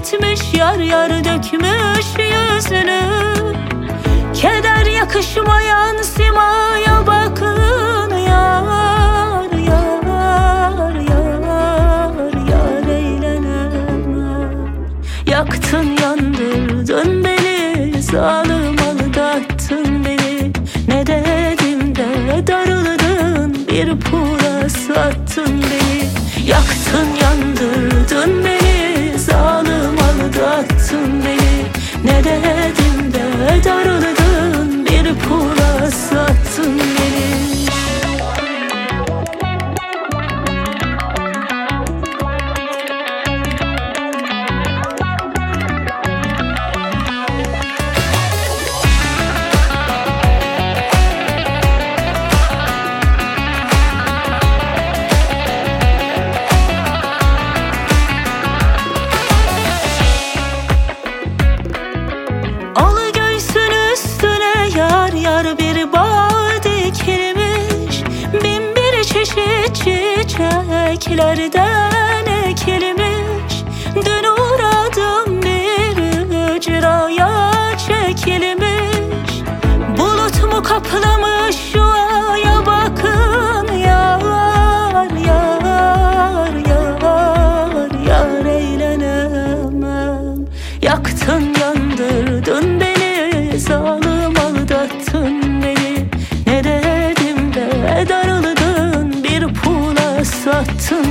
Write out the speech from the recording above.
etmiş, yar yar dökmüş yüzünü. Keder yakışmayan simaya bakın, yar yar yar yar eğlenemem. Yaktın yandırdın beni, zalim aldattın beni. Ne dedim de darıldın, bir pula sattın beni. Yaktın yandırdın beni, zalim aldattın beni. Ne dedim de darıldın, bir pula sattın beni. Bir bağ dikilmiş, bin bir çeşit çiçeklerden ekilmiş. Dün uğradım bir ücraya çekilmiş. Bulut mu kaplamış şu aya bakın, yar yar yar yar eğlenemem. Yaktın yandırdın beni, zalim aldattın beni. Ne dedim de darıldın, bir pula sattın